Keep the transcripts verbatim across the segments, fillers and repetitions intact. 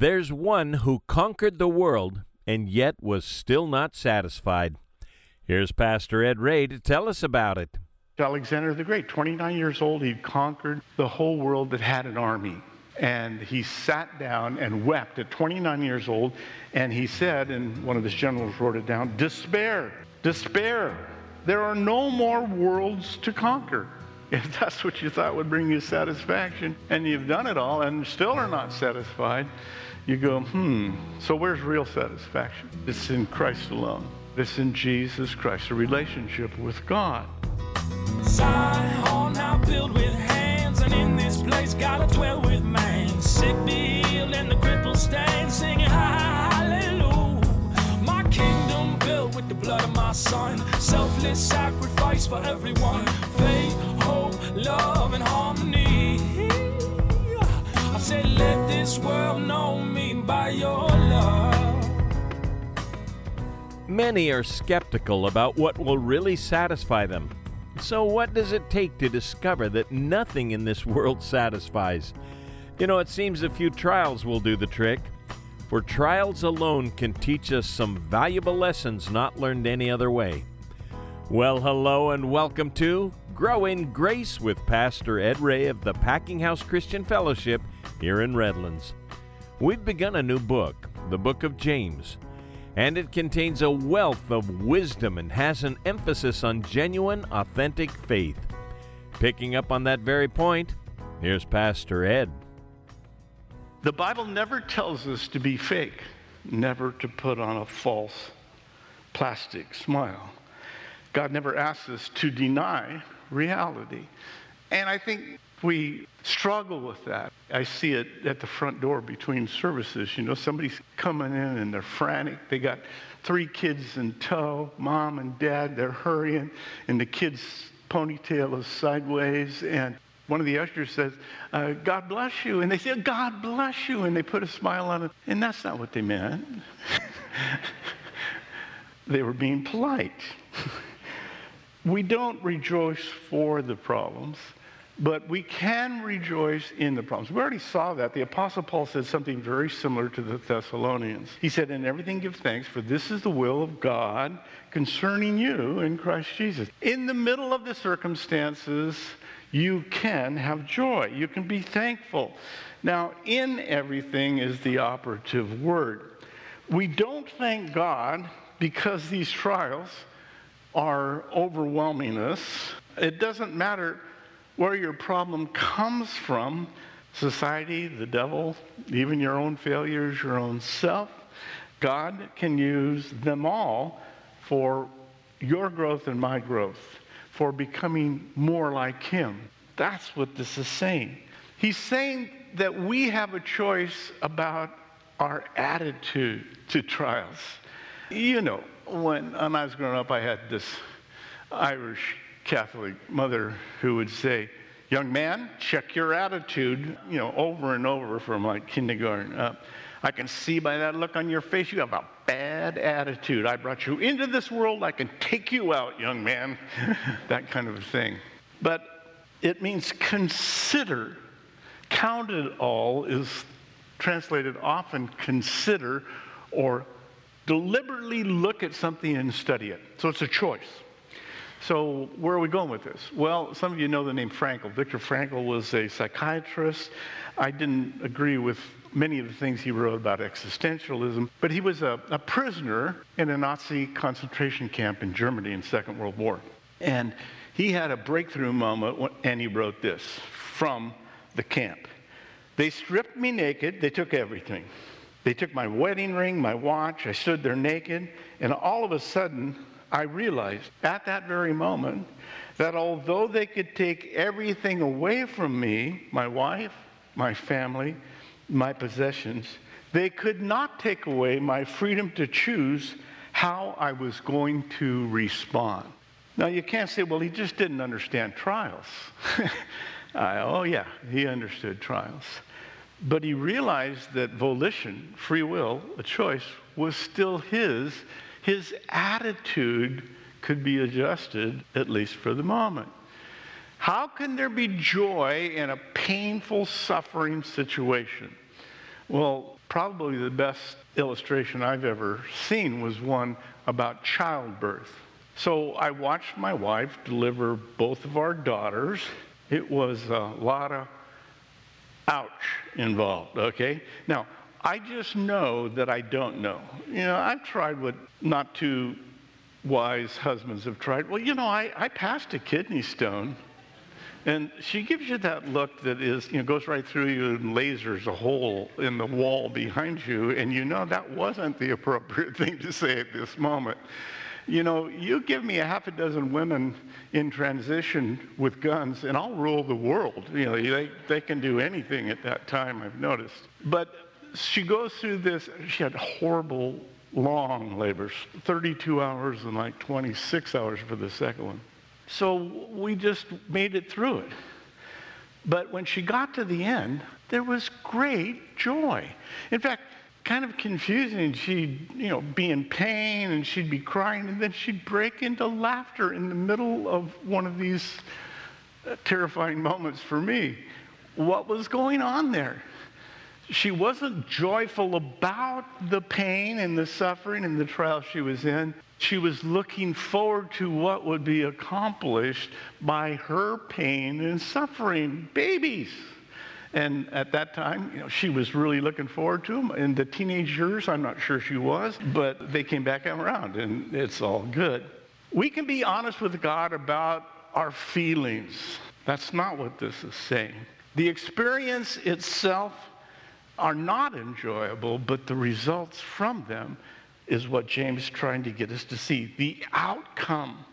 There's one who conquered the world and yet was still not satisfied. Here's Pastor Ed Ray to tell us about it. Alexander the Great, twenty-nine years old, he'd conquered the whole world that had an army. And he sat down and wept at twenty-nine years old, and he said, and one of his generals wrote it down, despair, despair. There are no more worlds to conquer. If that's what you thought would bring you satisfaction, and you've done it all and still are not satisfied, you go, hmm, so where's real satisfaction? It's in Christ alone. It's in Jesus Christ, a relationship with God. Zion hall now built with hands, and in this place gotta dwell with man. Sick be healed and the crippled stand, singing hallelujah. My kingdom built with the blood of my son, selfless sacrifice for everyone. Faith, hope, love, and harmony. I said, let this world know me by your love. Many are skeptical about what will really satisfy them. So what does it take to discover that nothing in this world satisfies? You know, it seems a few trials will do the trick. For trials alone can teach us some valuable lessons not learned any other way. Well, hello and welcome to Grow in Grace with Pastor Ed Ray of the Packing House Christian Fellowship here in Redlands. We've begun a new book, the Book of James, and it contains a wealth of wisdom and has an emphasis on genuine, authentic faith. Picking up on that very point, here's Pastor Ed. The Bible never tells us to be fake, never to put on a false plastic smile. God never asks us to deny reality. And I think we struggle with that. I see it at the front door between services. You know, somebody's coming in and they're frantic. They got three kids in tow, mom and dad, they're hurrying, and the kid's ponytail is sideways. And one of the ushers says, uh, God bless you. And they say, God bless you. And they put a smile on it. And that's not what they meant. They were being polite. We don't rejoice for the problems, but we can rejoice in the problems. We already saw that. The Apostle Paul said something very similar to the Thessalonians. He said, in everything give thanks, for this is the will of God concerning you in Christ Jesus. In the middle of the circumstances, you can have joy. You can be thankful. Now, in everything is the operative word. We don't thank God because these trials are overwhelming us. It doesn't matter where your problem comes from, society, the devil, even your own failures, your own self. God can use them all for your growth and my growth, for becoming more like Him. That's what this is saying. He's saying that we have a choice about our attitude to trials. You know, when, when I was growing up, I had this Irish Catholic mother who would say, young man, check your attitude, you know, over and over from like kindergarten up. I can see by that look on your face, you have a bad attitude. I brought you into this world, I can take you out, young man. That kind of a thing. But it means consider. Count it all is translated often consider or deliberately look at something and study it. So it's a choice. So where are we going with this? Well, some of you know the name Frankl. Viktor Frankl was a psychiatrist. I didn't agree with many of the things he wrote about existentialism, but he was a, a prisoner in a Nazi concentration camp in Germany in the Second World War. And he had a breakthrough moment, and he wrote this from the camp. They stripped me naked. They took everything. They took my wedding ring, my watch. I stood there naked, and all of a sudden, I realized at that very moment that although they could take everything away from me, my wife, my family, my possessions, they could not take away my freedom to choose how I was going to respond. Now, you can't say, well, he just didn't understand trials. I, oh, yeah, he understood trials. But he realized that volition, free will, a choice, was still his. His attitude could be adjusted, at least for the moment. How can there be joy in a painful, suffering situation? Well, probably the best illustration I've ever seen was one about childbirth. So I watched my wife deliver both of our daughters. It was a lot of ouch involved, okay? Now, I just know that I don't know. You know, I've tried what not too wise husbands have tried. Well, you know, I, I passed a kidney stone. And she gives you that look that is, you know, goes right through you and lasers a hole in the wall behind you, and you know that wasn't the appropriate thing to say at this moment. You know, you give me a half a dozen women in transition with guns, and I'll rule the world. You know, they, they can do anything at that time, I've noticed. But she goes through this, she had horrible long labors, thirty-two hours and like twenty-six hours for the second one. So we just made it through it. But when she got to the end, there was great joy. In fact, kind of confusing. She'd, you know, be in pain and she'd be crying, and then she'd break into laughter in the middle of one of these uh, terrifying moments for me. What was going on there? She wasn't joyful about the pain and the suffering and the trial she was in. She was looking forward to what would be accomplished by her pain and suffering. Babies. And at that time, you know, she was really looking forward to them. In the teenage years, I'm not sure she was, but they came back around, and it's all good. We can be honest with God about our feelings. That's not what this is saying. The experience itself are not enjoyable, but the results from them is what James is trying to get us to see. The outcome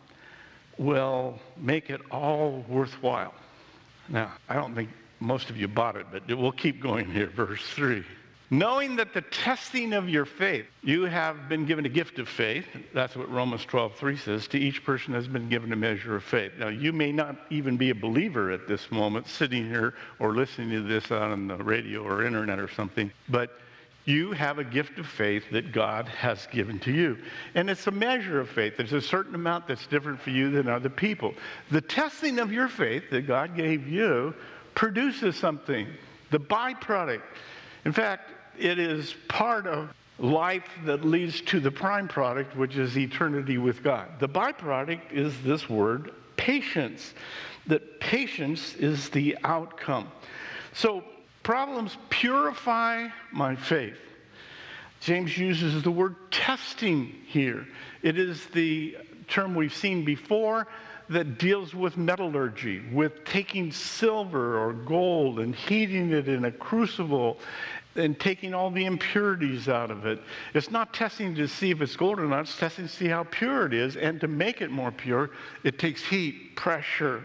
will make it all worthwhile. Now, I don't think most of you bought it, but we'll keep going here. Verse three. Knowing that the testing of your faith, you have been given a gift of faith. That's what Romans twelve three says. To each person has been given a measure of faith. Now, you may not even be a believer at this moment, sitting here or listening to this on the radio or internet or something, but you have a gift of faith that God has given to you. And it's a measure of faith. There's a certain amount that's different for you than other people. The testing of your faith that God gave you produces something, the byproduct. In fact, it is part of life that leads to the prime product, which is eternity with God. The byproduct is this word, patience. That patience is the outcome. So problems purify my faith. James uses the word testing here. It is the term we've seen before that deals with metallurgy, with taking silver or gold and heating it in a crucible and taking all the impurities out of it. It's not testing to see if it's gold or not, it's testing to see how pure it is, and to make it more pure, it takes heat, pressure,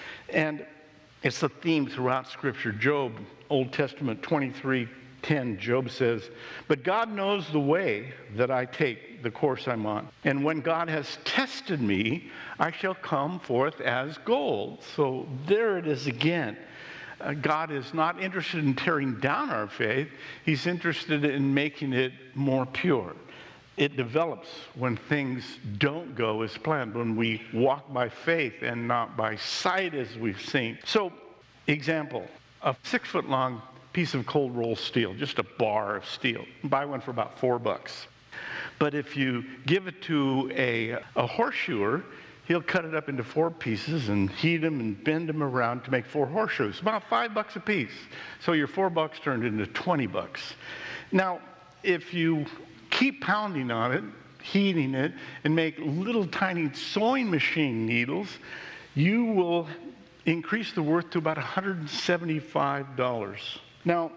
and it's a theme throughout Scripture. Job, Old Testament twenty-three ten, Job says, "But God knows the way that I take, the course I'm on. And when God has tested me, I shall come forth as gold." So there it is again. Uh, God is not interested in tearing down our faith. He's interested in making it more pure. It develops when things don't go as planned, when we walk by faith and not by sight, as we've seen. So, example, a six-foot-long piece of cold rolled steel, just a bar of steel. Buy one for about four bucks. But if you give it to a, a horseshoer, he'll cut it up into four pieces and heat them and bend them around to make four horseshoes. About five bucks a piece. So your four bucks turned into twenty bucks. Now, if you keep pounding on it, heating it, and make little tiny sewing machine needles, you will increase the worth to about one hundred seventy-five dollars. Now,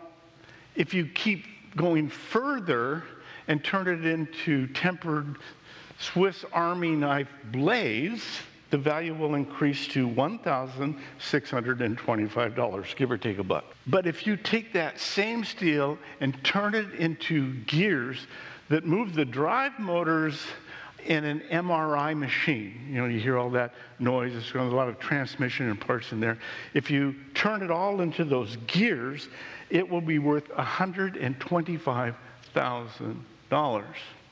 if you keep going further and turn it into tempered Swiss Army knife blades, the value will increase to one thousand six hundred twenty-five dollars, give or take a buck. But if you take that same steel and turn it into gears that move the drive motors in an M R I machine, you know, you hear all that noise, there's a lot of transmission and parts in there. If you turn it all into those gears, it will be worth one hundred twenty-five thousand dollars.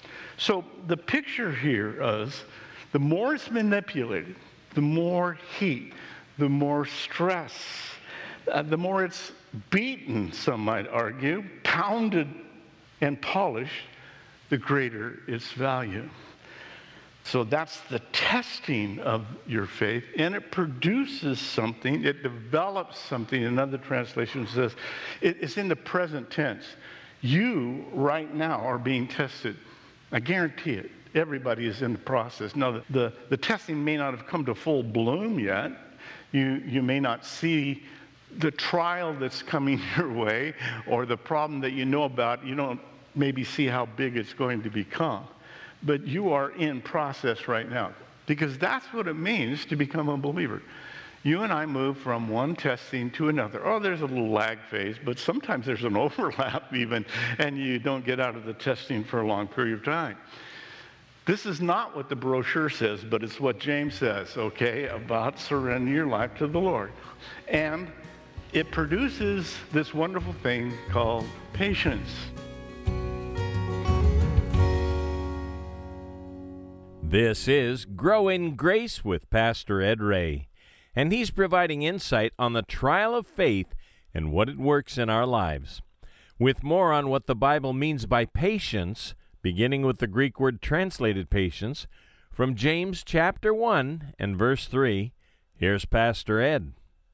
So the picture here is, the more it's manipulated, the more heat, the more stress, uh, the more it's beaten, some might argue, pounded and polished, the greater its value. So that's the testing of your faith, and it produces something, it develops something. Another translation says it's in the present tense. You, right now, are being tested. I guarantee it. Everybody is in the process. Now, the, the, the testing may not have come to full bloom yet. You, you may not see the trial that's coming your way or the problem that you know about. You don't maybe see how big it's going to become. But you are in process right now, because that's what it means to become a believer. You and I move from one testing to another. Oh, there's a little lag phase, but sometimes there's an overlap even, and you don't get out of the testing for a long period of time. This is not what the brochure says, but it's what James says, okay, about surrendering your life to the Lord. And it produces this wonderful thing called patience. This is Grow in Grace with Pastor Ed Ray, and he's providing insight on the trial of faith and what it works in our lives. With more on what the Bible means by patience, beginning with the Greek word translated patience, from James chapter one and verse three, here's Pastor Ed.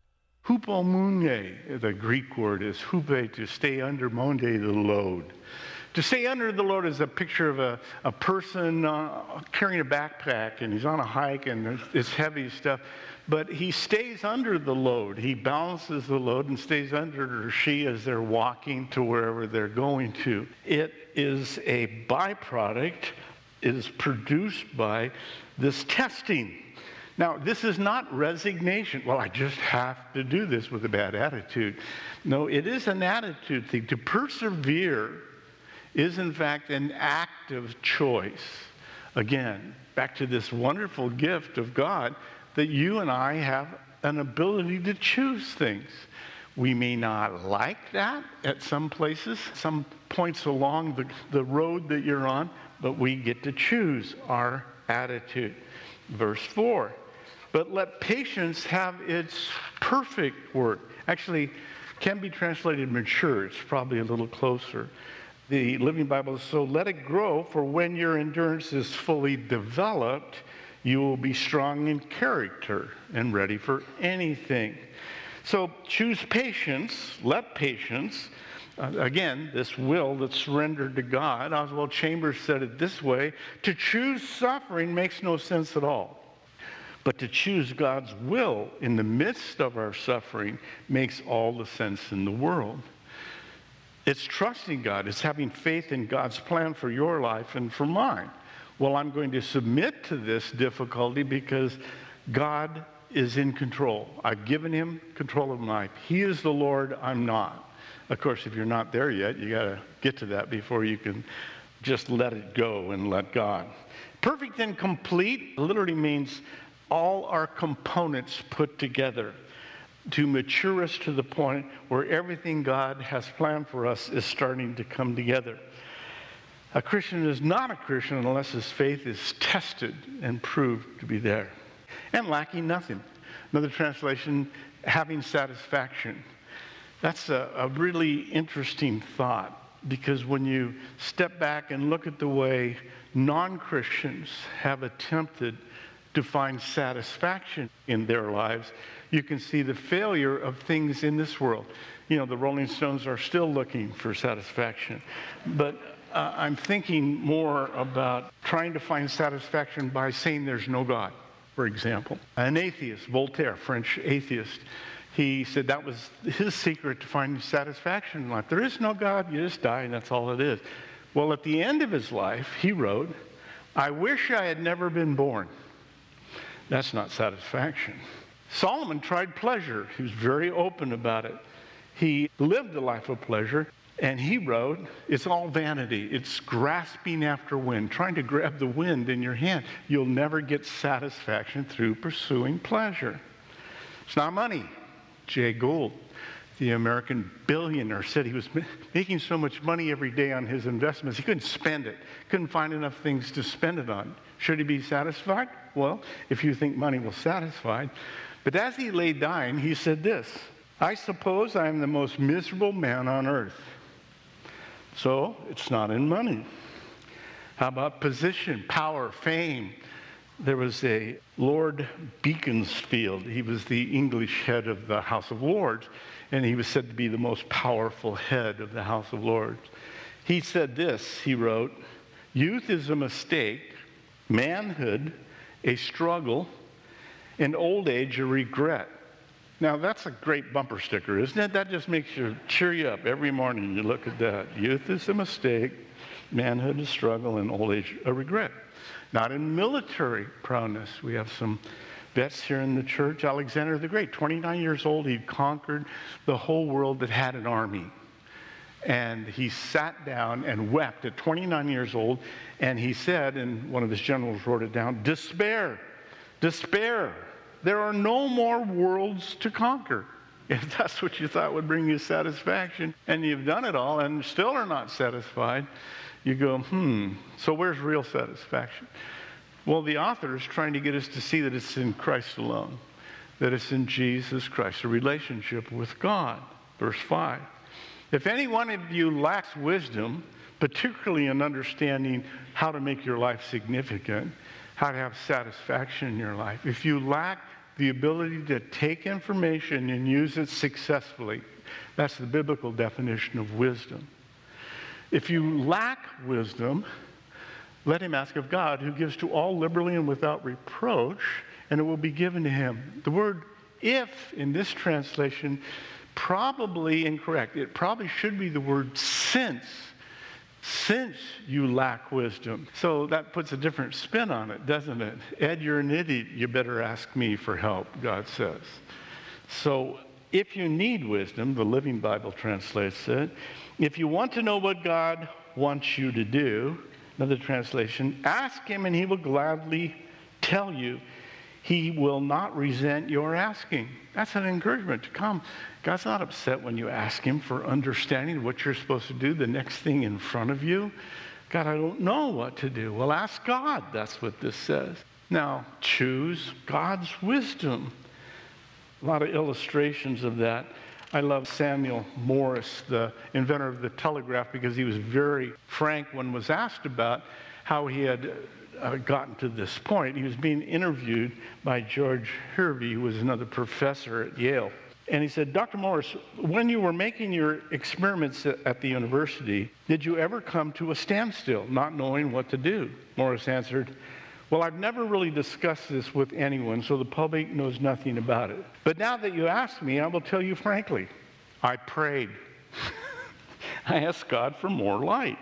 Hupomune, the Greek word is hupe, to stay under, monde, the load. To stay under the load is a picture of a, a person uh, carrying a backpack, and he's on a hike, and it's heavy stuff, but he stays under the load. He balances the load and stays under it, or she, as they're walking to wherever they're going to. It is a byproduct. It is produced by this testing. Now, this is not resignation. Well, I just have to do this with a bad attitude. No, it is an attitude thing. To persevere is, in fact, an active choice. Again, back to this wonderful gift of God that you and I have an ability to choose things. We may not like that at some places, some points along the, the road that you're on, but we get to choose our attitude. Verse four, but let patience have its perfect work. Actually, can be translated mature. It's probably a little closer. The Living Bible is, so let it grow, for when your endurance is fully developed, you will be strong in character and ready for anything. So choose patience, let patience, uh, again, this will that's surrendered to God. Oswald Chambers said it this way: to choose suffering makes no sense at all. But to choose God's will in the midst of our suffering makes all the sense in the world. It's trusting God. It's having faith in God's plan for your life and for mine. Well, I'm going to submit to this difficulty because God is in control. I've given him control of my life. He is the Lord, I'm not. Of course, if you're not there yet, you got to get to that before you can just let it go and let God. Perfect and complete literally means all our components put together to mature us to the point where everything God has planned for us is starting to come together. A Christian is not a Christian unless his faith is tested and proved to be there. And lacking nothing. Another translation, having satisfaction. That's a, a really interesting thought, because when you step back and look at the way non-Christians have attempted to find satisfaction in their lives, you can see the failure of things in this world. You know, the Rolling Stones are still looking for satisfaction. But uh, I'm thinking more about trying to find satisfaction by saying there's no God, for example. An atheist, Voltaire, French atheist, he said that was his secret to finding satisfaction in life. There is no God, you just die, and that's all it is. Well, at the end of his life, he wrote, I wish I had never been born. That's not satisfaction. Solomon tried pleasure. He was very open about it. He lived a life of pleasure, and he wrote, it's all vanity. It's grasping after wind, trying to grab the wind in your hand. You'll never get satisfaction through pursuing pleasure. It's not money. Jay Gould, the American billionaire, said he was making so much money every day on his investments, he couldn't spend it. Couldn't find enough things to spend it on. Should he be satisfied? Well, if you think money will satisfy. But as he lay dying, he said this, I suppose I am the most miserable man on earth. So it's not in money. How about position, power, fame? There was a Lord Beaconsfield. He was the English head of the House of Lords, and he was said to be the most powerful head of the House of Lords. He said this, he wrote, "Youth is a mistake, manhood a struggle, and old age a regret." Now that's a great bumper sticker, isn't it? That just makes you cheer you up every morning you look at that. Youth is a mistake, manhood a struggle, and old age a regret. Not in military prowess. We have some vets here in the church. Alexander the Great, twenty-nine years old, he conquered the whole world that had an army. And he sat down and wept at twenty-nine years old, and he said, and one of his generals wrote it down, "Despair, despair. There are no more worlds to conquer." If that's what you thought would bring you satisfaction, and you've done it all and still are not satisfied, you go, hmm, so where's real satisfaction? Well, the author is trying to get us to see that it's in Christ alone, that it's in Jesus Christ, a relationship with God. Verse five. "If any one of you lacks wisdom, particularly in understanding how to make your life significant, how to have satisfaction in your life, if you lack the ability to take information and use it successfully," that's the biblical definition of wisdom. "If you lack wisdom, let him ask of God, who gives to all liberally and without reproach, and it will be given to him." The word "if" in this translation, probably incorrect. It probably should be the word "since." Since you lack wisdom. So that puts a different spin on it, doesn't it? "Ed, you're an idiot. You better ask me for help," God says. So if you need wisdom, the Living Bible translates it, if you want to know what God wants you to do, another translation, ask him and he will gladly tell you. He will not resent your asking. That's an encouragement to come. God's not upset when you ask him for understanding of what you're supposed to do, the next thing in front of you. "God, I don't know what to do." Well, ask God. That's what this says. Now, choose God's wisdom. A lot of illustrations of that. I love Samuel Morse, the inventor of the telegraph, because he was very frank when was asked about how he had uh, gotten to this point. He was being interviewed by George Hervey, who was another professor at Yale. And he said, "Doctor Morse, when you were making your experiments at the university, did you ever come to a standstill, not knowing what to do?" Morse answered, "Well, I've never really discussed this with anyone, so the public knows nothing about it. But now that you ask me, I will tell you frankly, I prayed. I asked God for more light."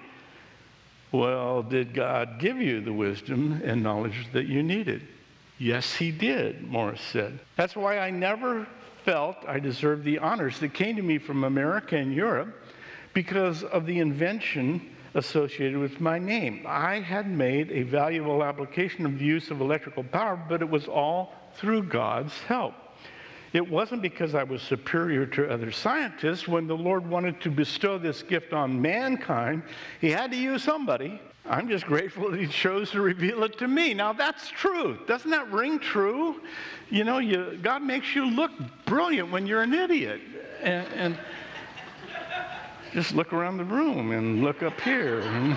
Well, did God give you the wisdom and knowledge that you needed? Yes, he did, Morris said. "That's why I never felt I deserved the honors that came to me from America and Europe because of the invention associated with my name. I had made a valuable application of the use of electrical power, but it was all through God's help. It wasn't because I was superior to other scientists. When the Lord wanted to bestow this gift on mankind, he had to use somebody. I'm just grateful that he chose to reveal it to me." Now that's true. Doesn't that ring true? You know, you, God makes you look brilliant when you're an idiot. And, and just look around the room and look up here. And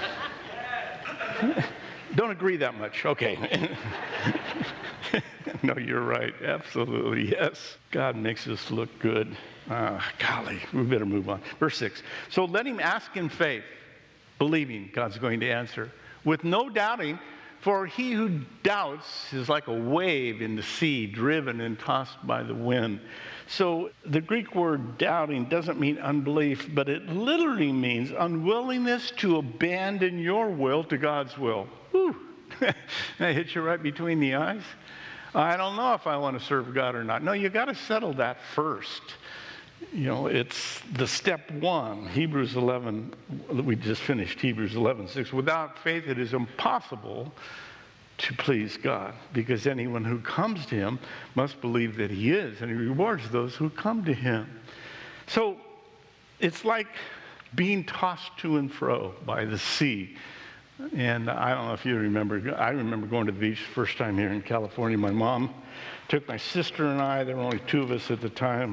don't agree that much. Okay. No, you're right. Absolutely, yes. God makes us look good. Ah, golly, we better move on. Verse six. "So let him ask in faith, believing God's going to answer, with no doubting, for he who doubts is like a wave in the sea, driven and tossed by the wind." So the Greek word doubting doesn't mean unbelief, but it literally means unwillingness to abandon your will to God's will. Whew. That hit you right between the eyes. I don't know if I want to serve God or not. No, you got to settle that first. You know, it's the step one. Hebrews eleven, we just finished Hebrews eleven six. "Without faith it is impossible to please God, because anyone who comes to him must believe that he is, and he rewards those who come to him." So it's like being tossed to and fro by the sea. And I don't know if you remember, I remember going to the beach the first time here in California. My mom took my sister and I, there were only two of us at the time.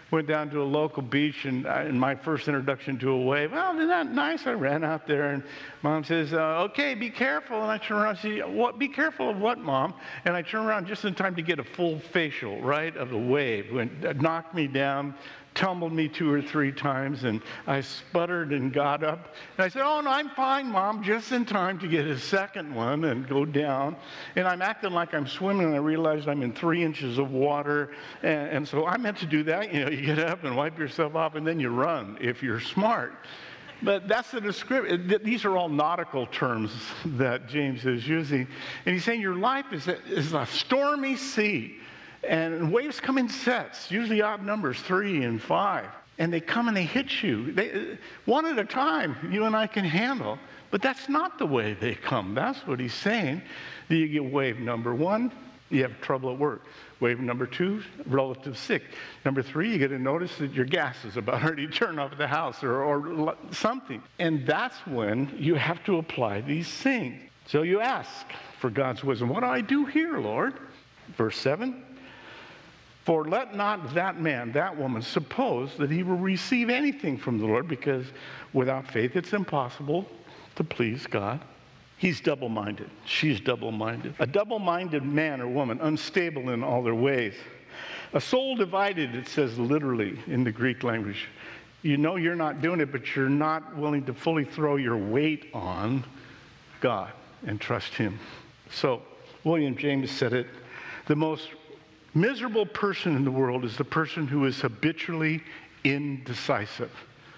went down to a local beach, and, I, and my first introduction to a wave, well, isn't that nice? I ran out there, and Mom says, uh, okay, be careful. And I turn around and say, what, be careful of what, Mom? And I turn around just in time to get a full facial, right, of the wave. When it knocked me down, tumbled me two or three times, and I sputtered and got up. And I said, oh, no, I'm fine, Mom, just in time to get a second one and go down. And I'm acting like I'm swimming, and I realized I'm in three inches of water. And, and so I meant to do that. You know, you get up and wipe yourself off, and then you run if you're smart. But that's the description. These are all nautical terms that James is using. And he's saying your life is a, is a stormy sea. And waves come in sets, usually odd numbers, three and five. And they come and they hit you. They, one at a time, you and I can handle. But that's not the way they come. That's what he's saying. You get wave number one, you have trouble at work. Wave number two, relative sick. Number three, you get to notice that your gas is about ready to turn off at the house or, or something. And that's when you have to apply these things. So you ask for God's wisdom. What do I do here, Lord? Verse seven. For let not that man, that woman, suppose that he will receive anything from the Lord, because without faith it's impossible to please God. He's double-minded. She's double-minded. A double-minded man or woman, unstable in all their ways. A soul divided, it says literally in the Greek language. You know you're not doing it, but you're not willing to fully throw your weight on God and trust him. So, William James said it, the most miserable person in the world is the person who is habitually indecisive.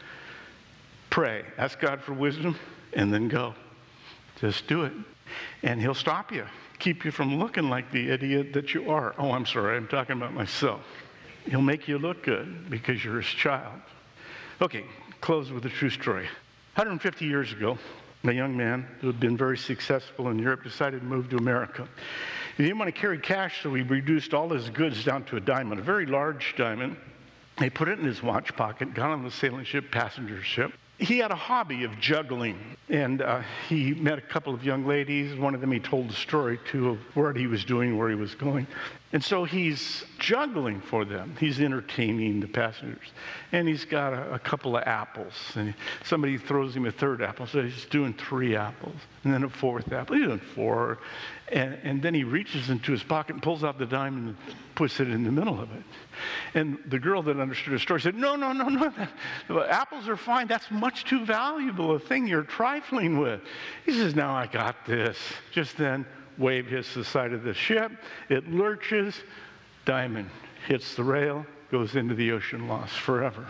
Pray, ask God for wisdom, and then go. Just do it. And he'll stop you, keep you from looking like the idiot that you are. Oh, I'm sorry, I'm talking about myself. He'll make you look good because you're his child. Okay, close with a true story. one hundred fifty years ago, a young man who had been very successful in Europe decided to move to America. He didn't want to carry cash, so he reduced all his goods down to a diamond, a very large diamond. He put it in his watch pocket, got on the sailing ship, passenger ship. He had a hobby of juggling, and uh, he met a couple of young ladies. One of them he told the story to of what he was doing, where he was going. And so he's juggling for them. He's entertaining the passengers. And he's got a, a couple of apples. And somebody throws him a third apple, so he's doing three apples. And then a fourth apple. He's doing four. And, and then he reaches into his pocket and pulls out the diamond and puts it in the middle of it. And the girl that understood the story said, no, no, no, no. That, apples are fine. That's much too valuable a thing you're trifling with. He says, now I got this. Just then, wave hits the side of the ship. It lurches. Diamond hits the rail, goes into the ocean, lost forever.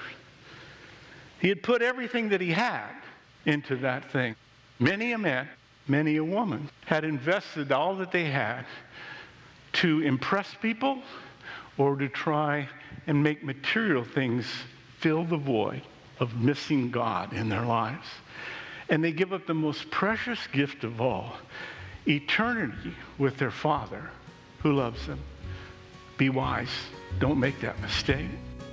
He had put everything that he had into that thing. Many a man, many a woman had invested all that they had to impress people or to try and make material things fill the void of missing God in their lives. And they give up the most precious gift of all, eternity with their Father who loves them. Be wise. Don't make that mistake.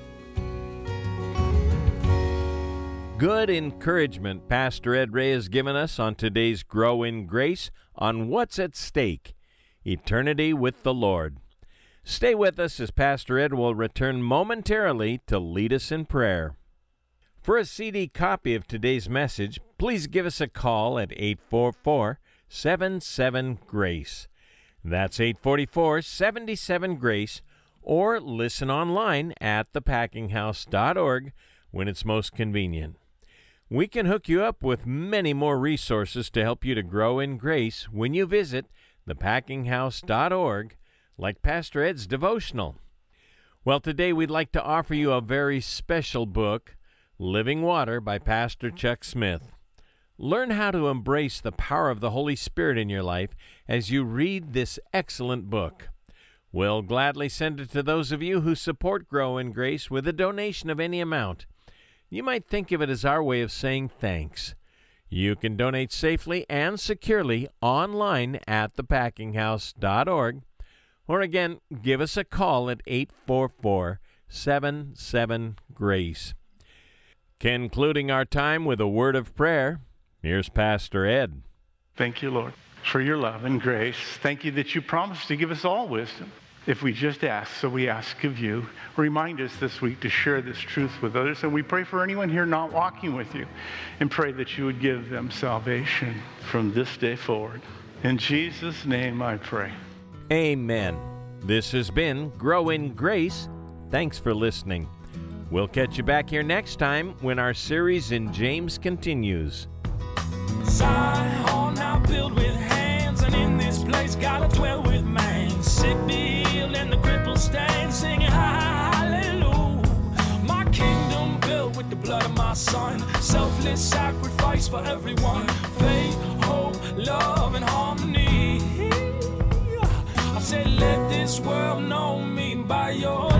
Good encouragement Pastor Ed Ray has given us on today's Grow in Grace on what's at stake, eternity with the Lord. Stay with us as Pastor Ed will return momentarily to lead us in prayer. For a C D copy of today's message, please give us a call at eight four four, seven seven, GRACE. That's eight four four, seven seven, GRACE, or listen online at the packing house dot org when it's most convenient. We can hook you up with many more resources to help you to grow in grace when you visit the packing house dot org, like Pastor Ed's devotional. Well, today we'd like to offer you a very special book, Living Water by Pastor Chuck Smith. Learn how to embrace the power of the Holy Spirit in your life as you read this excellent book. We'll gladly send it to those of you who support Grow in Grace with a donation of any amount. You might think of it as our way of saying thanks. You can donate safely and securely online at the packing house dot org, or again, give us a call at eight four four, seven seven, GRACE. Concluding our time with a word of prayer, here's Pastor Ed. Thank you, Lord, for your love and grace. Thank you that you promised to give us all wisdom. if we just ask. So we ask of you. Remind us this week to share this truth with others. And we pray for anyone here not walking with you, and pray that you would give them salvation from this day forward. In Jesus' name I pray. Amen. This has been Grow in Grace. Thanks for listening. We'll catch you back here next time when our series in James continues. Zion, now build with hands, and in this place gotta dwell with man. Sick be healed and the crippled stand, singing hallelujah. My kingdom built with the blood of my son, selfless sacrifice for everyone. Faith, hope, love, and harmony. I said, let this world know me by your